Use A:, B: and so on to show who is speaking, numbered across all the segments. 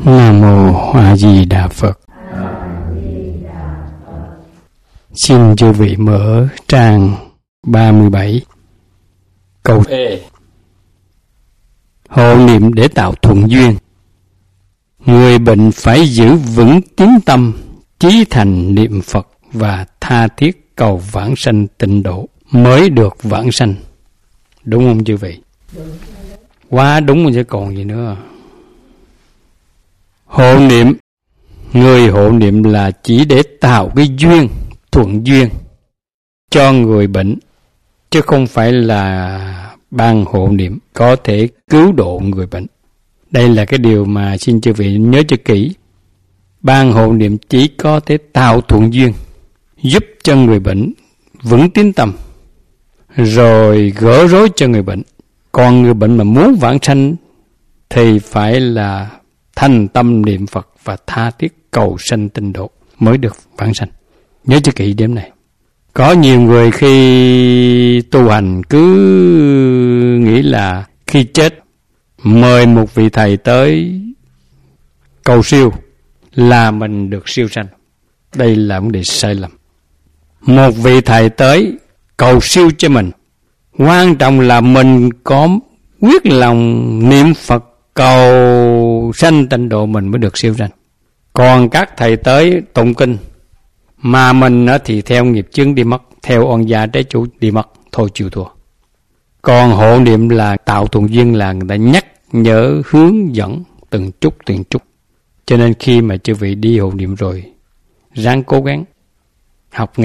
A: Nam Mô A Di Đà Phật. Xin chư vị mở trang 37. Câu E. Hộ niệm để tạo thuận duyên. Người bệnh phải giữ vững tín tâm, chí thành niệm Phật và tha thiết cầu vãng sanh tịnh độ mới được vãng sanh. Đúng không chư vị? Quá đúng rồi chứ còn gì nữa. Hộ niệm, người hộ niệm là chỉ để tạo cái duyên, thuận duyên cho người bệnh, chứ không phải là ban hộ niệm có thể cứu độ người bệnh. Đây là cái điều mà xin chư vị nhớ cho kỹ. Ban hộ niệm chỉ có thể tạo thuận duyên, giúp cho người bệnh vững tín tâm, rồi gỡ rối cho người bệnh. Còn người bệnh mà muốn vãng sanh thì phải là thành tâm niệm Phật và tha thiết cầu sanh tịnh độ mới được vãng sanh. Nhớ cho kỹ điểm này. Có nhiều người khi tu hành cứ nghĩ là khi chết mời một vị thầy tới cầu siêu là mình được siêu sanh. Đây là vấn đề sai lầm. Một vị thầy tới cầu siêu cho mình, quan trọng là mình có quyết lòng niệm Phật cầu sanh tịnh độ mình mới được siêu sanh. Còn các thầy tới tụng kinh mà mình thì theo nghiệp chướng đi mất, theo oan gia trái chủ đi mất, thôi chịu thua. Còn hộ niệm là tạo thuận duyên, là người ta nhắc nhở hướng dẫn từng chút. Cho nên khi mà chư vị đi hộ niệm rồi, ráng cố gắng học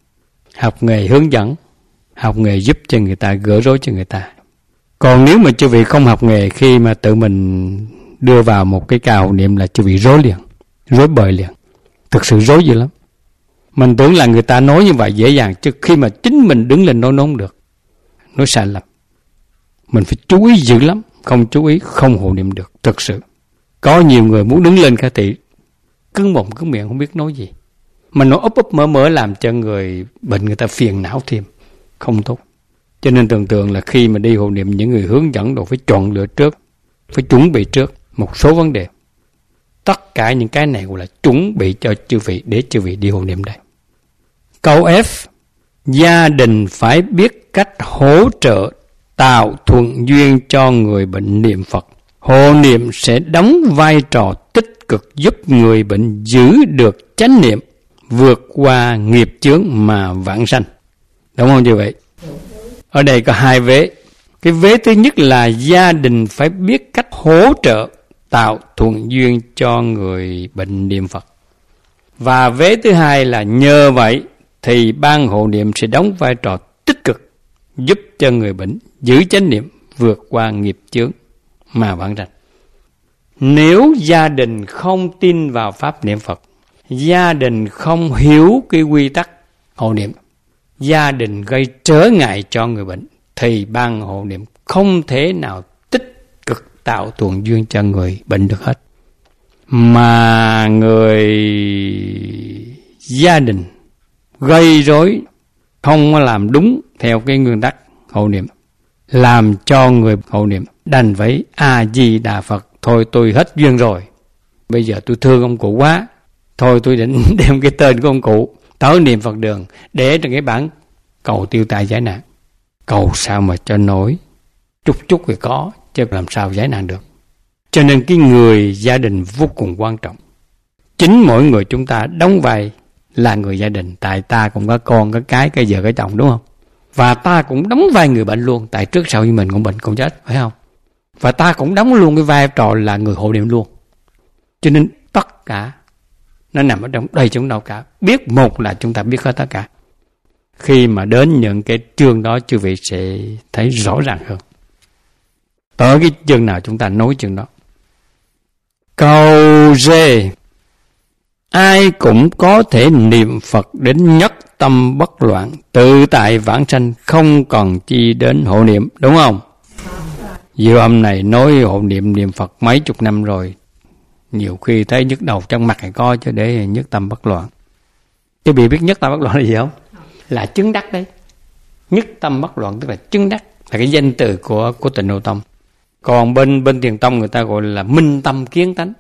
A: nghề hướng dẫn, học nghề giúp cho người ta, gỡ rối cho người ta. Còn nếu mà chư vị không học nghề, khi mà tự mình đưa vào một cái ca hộ niệm là chư vị rối liền, rối bời liền. Thực sự rối dữ lắm. Mình tưởng là người ta nói như vậy dễ dàng, chứ khi mà chính mình đứng lên nói không được, nói sai lầm. Mình phải chú ý dữ lắm, không chú ý không hộ niệm được. Thực sự có nhiều người muốn đứng lên khai thị cứng mồm cứng miệng không biết nói gì, mà nó ấp mở làm cho người bệnh người ta phiền não thêm, không tốt. Cho nên thường là khi mà đi hộ niệm, những người hướng dẫn đồ phải chọn lựa trước, phải chuẩn bị trước một số vấn đề. Tất cả những cái này gọi là chuẩn bị cho chư vị để chư vị đi hộ niệm đây. Câu F. Gia đình phải biết cách hỗ trợ tạo thuận duyên cho người bệnh niệm Phật. Hộ niệm sẽ đóng vai trò tích cực giúp người bệnh giữ được chánh niệm, vượt qua nghiệp chướng mà vãng sanh. Đúng không như vậy? Ở đây có hai vế. Cái vế thứ nhất là gia đình phải biết cách hỗ trợ tạo thuận duyên cho người bệnh niệm Phật. Và vế thứ hai là nhờ vậy thì ban hộ niệm sẽ đóng vai trò tích cực giúp cho người bệnh giữ chánh niệm, vượt qua nghiệp chướng mà vãng sanh. Nếu gia đình không tin vào pháp niệm Phật, gia đình không hiểu cái quy tắc hộ niệm, gia đình gây trở ngại cho người bệnh, thì ban hộ niệm không thể nào tích cực tạo thuận duyên cho người bệnh được hết. Mà người gia đình gây rối, không làm đúng theo cái nguyên tắc hộ niệm, làm cho người hộ niệm đành phải A Di Đà Phật, thôi tôi hết duyên rồi, bây giờ tôi thương ông cụ quá, thôi tôi định đem cái tên của ông cụ tới niệm Phật đường để trên cái bản cầu tiêu tai giải nạn. Cầu sao mà cho nổi, chút thì có, chứ làm sao giải nạn được. Cho nên cái người gia đình vô cùng quan trọng. Chính mỗi người chúng ta đóng vai là người gia đình, tại ta cũng có con, có cái vợ, cái chồng, đúng không? Và ta cũng đóng vai người bệnh luôn, tại trước sau như mình cũng bệnh cũng chết, phải không? Và ta cũng đóng luôn cái vai trò là người hộ niệm luôn. Cho nên tất cả nó nằm ở trong đây chúng đâu cả. Biết một là chúng ta biết hết tất cả. Khi mà đến những cái chương đó, chư vị sẽ thấy rõ ràng hơn. Tới cái chương nào chúng ta nói chương đó. Câu D. Ai cũng có thể niệm Phật đến nhất tâm bất loạn, tự tại vãng sanh, không cần chi đến hộ niệm, đúng không? Diệu Âm này nói hộ niệm Phật mấy chục năm rồi, nhiều khi thấy nhức đầu trong mặt hay có, chứ để nhất tâm bất loạn. Chứ bị biết nhất tâm bất loạn là gì không? Là chứng đắc đấy. Nhất tâm bất loạn tức là chứng đắc, là cái danh từ của Tịnh Độ Tông. Còn bên Thiền Tông người ta gọi là minh tâm kiến tánh.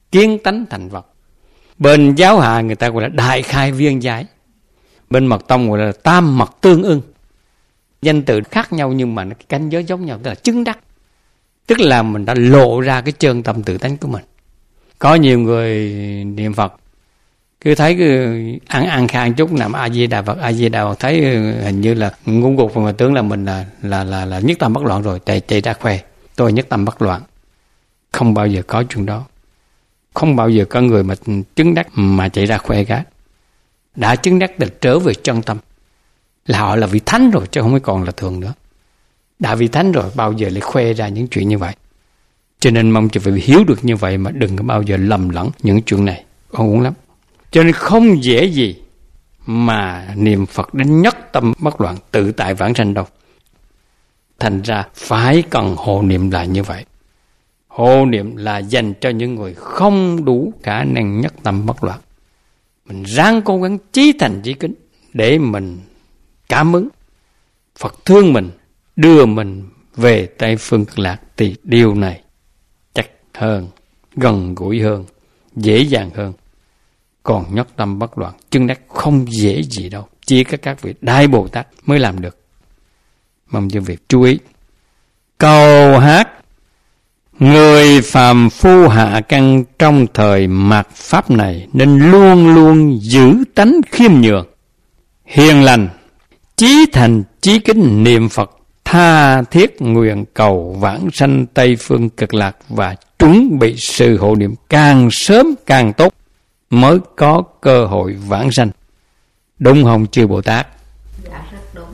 A: kiến tánh thành Phật. Bên giáo hạ người ta gọi là đại khai viên giải, bên mật tông gọi là tam mật tương ưng. Danh từ khác nhau nhưng mà cái cảnh giới giống nhau, tức là chứng đắc. Tức là mình đã lộ ra cái chân tâm tự tánh của mình. Có nhiều người niệm Phật cứ thấy cứ ăn khang chút nằm A Di Đà Phật, A Di Đà Phật, thấy hình như là ngũ gục và tướng là mình là nhất tâm bất loạn rồi, chạy ra khoe tôi nhất tâm bất loạn. Không bao giờ có chuyện đó. Không bao giờ có người mà chứng đắc mà chạy ra khoe cả. Đã chứng đắc được trở về chân tâm là họ là vị thánh rồi, chứ không còn là thường nữa. Đã vị thánh rồi bao giờ lại khoe ra những chuyện như vậy. Cho nên mong cho vị hiểu được như vậy mà đừng có bao giờ lầm lẫn những chuyện này, không uổng lắm. Cho nên không dễ gì mà niệm Phật đến nhất tâm bất loạn tự tại vãng sanh đâu. Thành ra phải cần hộ niệm là như vậy. Hộ niệm là dành cho những người không đủ khả năng nhất tâm bất loạn. Mình ráng cố gắng chí thành chí kính để mình cảm ứng Phật thương mình, đưa mình về Tây Phương Cực Lạc, thì điều này chắc hơn, gần gũi hơn, dễ dàng hơn. Còn nhất tâm bất loạn chứng đắc không dễ gì đâu, chỉ có các vị Đại Bồ Tát mới làm được. Mong cho việc chú ý. Câu hát: người phàm phu hạ căn trong thời mạt pháp này, nên luôn luôn giữ tánh khiêm nhường, hiền lành, chí thành chí kính niệm Phật, tha thiết nguyện cầu vãng sanh Tây Phương Cực Lạc, và chuẩn bị sự hộ niệm càng sớm càng tốt mới có cơ hội vãng sanh. Đúng không chư Bồ Tát?
B: Dạ rất đúng.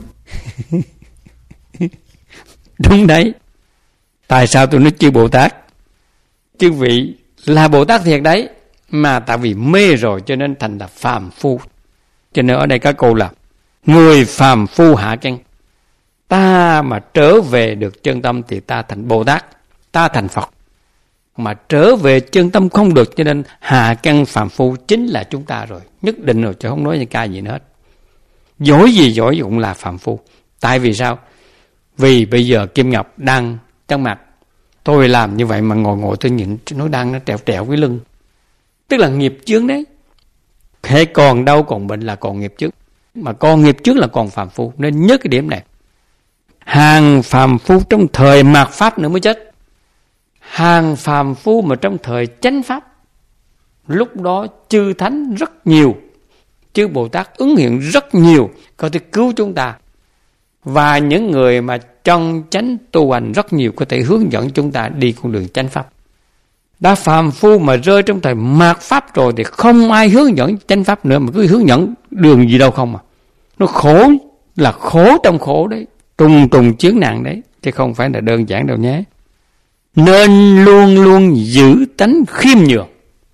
A: Đúng đấy. Tại sao tôi nói chư Bồ Tát? Chư vị là Bồ Tát thiệt đấy, mà tại vì mê rồi cho nên thành là phàm phu. Cho nên ở đây có câu là người phàm phu hạ căn. Ta mà trở về được chân tâm thì ta thành Bồ Tát, ta thành Phật. Mà trở về chân tâm không được, cho nên hạ căn phàm phu chính là chúng ta rồi, nhất định rồi, chứ không nói những ca gì nữa hết. Giỏi gì giỏi cũng là phàm phu. Tại vì sao? Vì bây giờ Kim Ngọc đang trong mặt, tôi làm như vậy mà ngồi tôi nhìn nó đang nó trèo cái lưng, tức là nghiệp chướng đấy. Hễ còn đau còn bệnh là còn nghiệp chướng, mà còn nghiệp chướng là còn phàm phu. Nên nhớ cái điểm này. Hàng phàm phu trong thời mạt pháp nữa mới chết. Hàng phàm phu mà trong thời chánh pháp, lúc đó chư thánh rất nhiều, chư Bồ Tát ứng hiện rất nhiều, có thể cứu chúng ta. Và những người mà trong chánh tu hành rất nhiều, có thể hướng dẫn chúng ta đi con đường chánh pháp. Đã phàm phu mà rơi trong thời mạt pháp rồi thì không ai hướng dẫn chánh pháp nữa, mà cứ hướng dẫn đường gì đâu không à. Nó khổ là khổ trong khổ đấy, trùng trùng chướng nạn đấy, chứ không phải là đơn giản đâu nhé. Nên luôn luôn giữ tánh khiêm nhường.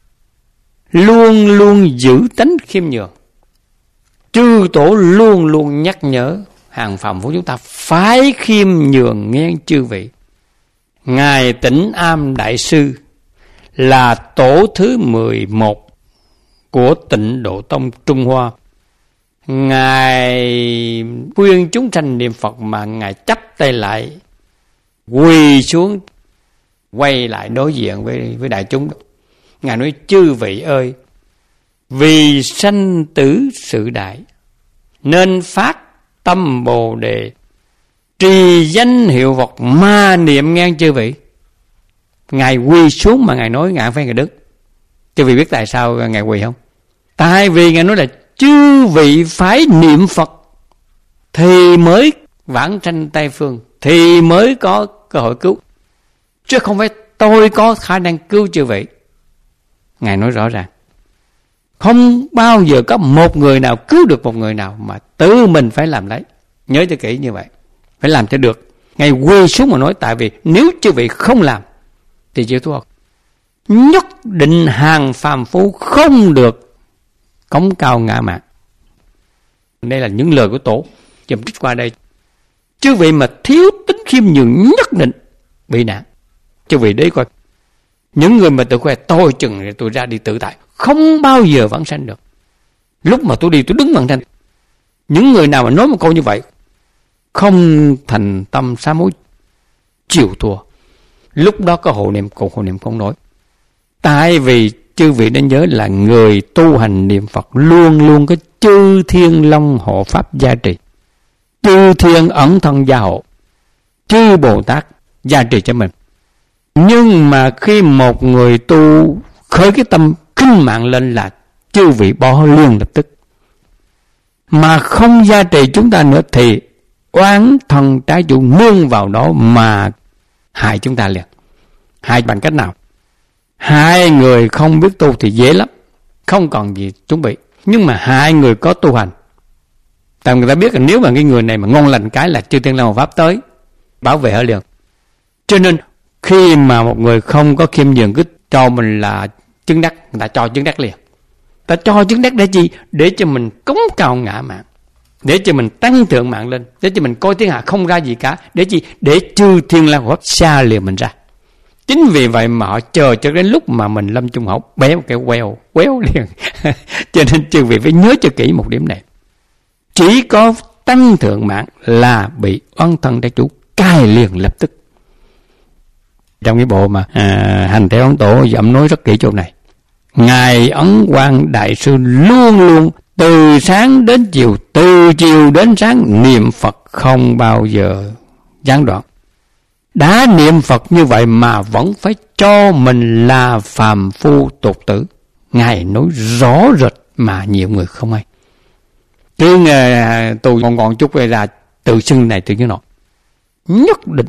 A: Luôn luôn giữ tánh khiêm nhường. Chư tổ luôn luôn nhắc nhở hàng phàm phu chúng ta phải khiêm nhường nghe chư vị. Ngài Tĩnh Am Đại Sư là tổ thứ 11 của Tịnh Độ Tông Trung Hoa. Ngài khuyên chúng sanh niệm Phật mà Ngài chắp tay lại, quỳ xuống, quay lại đối diện với đại chúng. Ngài nói: chư vị ơi, vì sanh tử sự đại, nên phát tâm Bồ Đề, trì danh hiệu Phật ma niệm ngang chư vị. Ngài quỳ xuống mà Ngài nói Ngài phải Ngài đứng. Chư vị biết tại sao Ngài quỳ không? Tại vì Ngài nói là chư vị phải niệm Phật thì mới vãng sanh Tây Phương, thì mới có cơ hội cứu, chứ không phải tôi có khả năng cứu chư vị. Ngài nói rõ ràng. Không bao giờ có một người nào cứu được một người nào, mà tự mình phải làm lấy. Nhớ cho kỹ như vậy, phải làm cho được. Ngài quỳ xuống mà nói, tại vì nếu chư vị không làm thì chịu thua. Nhất định hàng phàm phu không được cống cao ngã mạn. Đây là những lời của tổ chùm trích qua đây. Chư vị mà thiếu tính khiêm nhường nhất định bị nạn. Chư vị đấy coi, những người mà tự khoe tôi chừng tôi ra đi tự tại, không bao giờ vãng sanh được. Lúc mà tôi đi tôi đứng vãng sanh. Những người nào mà nói một câu như vậy không thành tâm sám hối, chịu thua. Lúc đó có hộ niệm, cùng hộ niệm không nói. Tại vì chư vị nên nhớ là người tu hành niệm Phật luôn luôn có chư thiên long hộ pháp gia trì, chư thiên ẩn thân gia hộ, chư Bồ Tát gia trì cho mình. Nhưng mà khi một người tu khởi cái tâm khinh mạng lên là chư vị bỏ liền lập tức. Mà không gia trì chúng ta nữa thì oán thần trái chủ nương vào đó mà hại chúng ta liền. Hại bằng cách nào? Hai người không biết tu thì dễ lắm, không còn gì chuẩn bị. Nhưng mà hai người có tu hành, tại người ta biết là nếu mà cái người này mà ngon lành cái là chư thiên long hộ pháp tới bảo vệ ở liền. Cho nên khi mà một người không có khiêm nhường cứ cho mình là chứng đắc, người ta cho chứng đắc liền. Ta cho chứng đắc để chi? Để cho mình cống cao ngã mạng, để cho mình tăng thượng mạng lên, để cho mình coi thiên hạ không ra gì cả. Để chi? Để chư thiên long hộ pháp xa liền mình ra. Chính vì vậy mà họ chờ cho đến lúc mà mình lâm chung hậu béo cái quéo liền. Cho nên chư vị phải nhớ cho kỹ một điểm này. Chỉ có tăng thượng mạng là bị oán thân trái chủ cai liền lập tức. Trong cái bộ mà hành theo ấn tổ dẫm nói rất kỹ chỗ này. Ngài Ấn Quang Đại Sư luôn luôn từ sáng đến chiều, từ chiều đến sáng niệm Phật không bao giờ gián đoạn. Đã niệm Phật như vậy mà vẫn phải cho mình là phàm phu tục tử. Ngài nói rõ rệt mà nhiều người không hay. Cứ tôi còn chút ra tự xưng này tự như nọ. Nhất định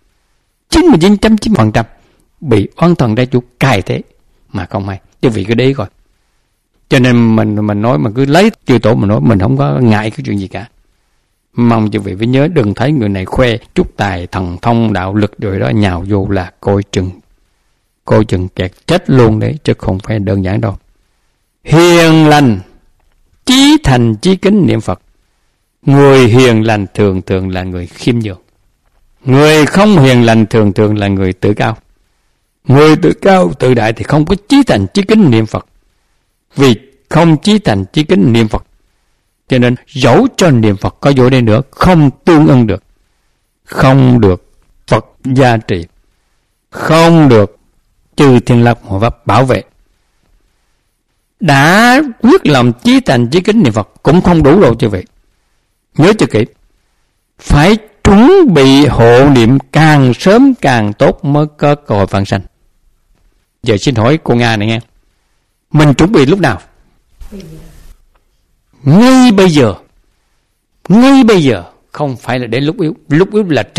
A: 99.9% bị oán thần đại chủ cài thế mà không hay. Chứ vì cái đấy coi. Cho nên mình nói mà cứ lấy chư tổ mà nói, mình không có ngại cái chuyện gì cả. Mong chư vị phải nhớ đừng thấy người này khoe chút tài thần thông đạo lực rồi đó nhào vô là coi chừng kẹt chết luôn đấy, chứ không phải đơn giản đâu. Hiền lành chí thành chí kính niệm Phật. Người hiền lành thường thường là người khiêm nhường. Người không hiền lành thường thường là người tự cao. Người tự cao tự đại thì không có chí thành chí kính niệm Phật. Vì không chí thành chí kính niệm Phật, cho nên dẫu cho niệm Phật có vô đây nữa không tương ưng được, không được Phật gia trì, không được chư thiên long hộ pháp bảo vệ. Đã quyết lòng chí thành chí kính niệm Phật cũng không đủ đâu chư vị. Nhớ cho kỹ, phải chuẩn bị hộ niệm càng sớm càng tốt mới có cơ hội vãng sanh. Giờ xin hỏi cô Nga này nghe, mình chuẩn bị lúc nào? Ngay bây giờ, không phải là đến lúc yếu. Lúc yếu là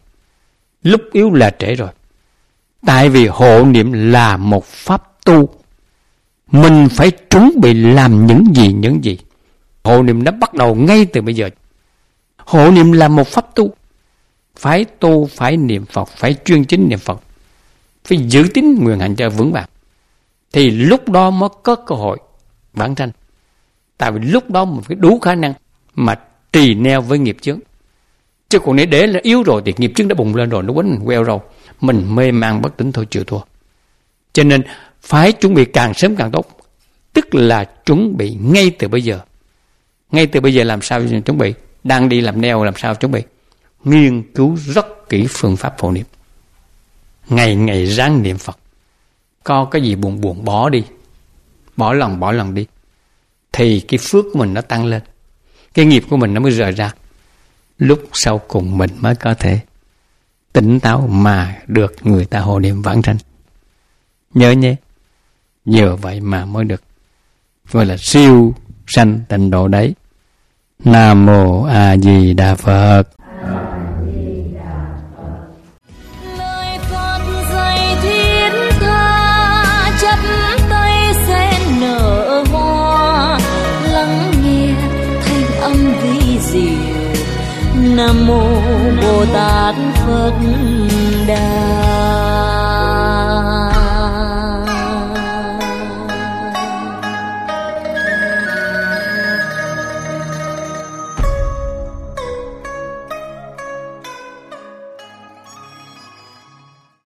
A: trễ rồi. Tại vì hộ niệm là một pháp tu, mình phải chuẩn bị làm những gì. Hộ niệm đã bắt đầu ngay từ bây giờ. Hộ niệm là một pháp tu, phải niệm Phật, phải chuyên chính niệm Phật, phải giữ tín nguyện hành cho vững vàng, thì lúc đó mới có cơ hội vãng sanh. Tại vì lúc đó mình phải đủ khả năng mà trì neo với nghiệp chướng. Chứ còn nếu để là yếu rồi thì nghiệp chướng đã bùng lên rồi, nó quấn mình queo rồi, mình mê man bất tỉnh thôi, chịu thua. Cho nên phải chuẩn bị càng sớm càng tốt, tức là chuẩn bị ngay từ bây giờ. Ngay từ bây giờ làm sao chuẩn bị? Đang đi làm neo làm sao chuẩn bị? Nghiên cứu rất kỹ phương pháp hộ niệm, ngày ráng niệm Phật. Có cái gì buồn bỏ đi, bỏ lần đi, thì cái phước của mình nó tăng lên, cái nghiệp của mình nó mới rời ra. Lúc sau cùng mình mới có thể tỉnh táo mà được người ta hộ niệm vãng sanh. Nhớ nhé, nhờ vậy mà mới được gọi là siêu sanh tịnh độ đấy. Nam Mô A Di Đà Phật.
B: Lời Phật dạy thiết tha, chắp tay sen nở hoa, lắng nghe thanh âm vi diệu. Nam Mô Bồ Tát Phật Đà.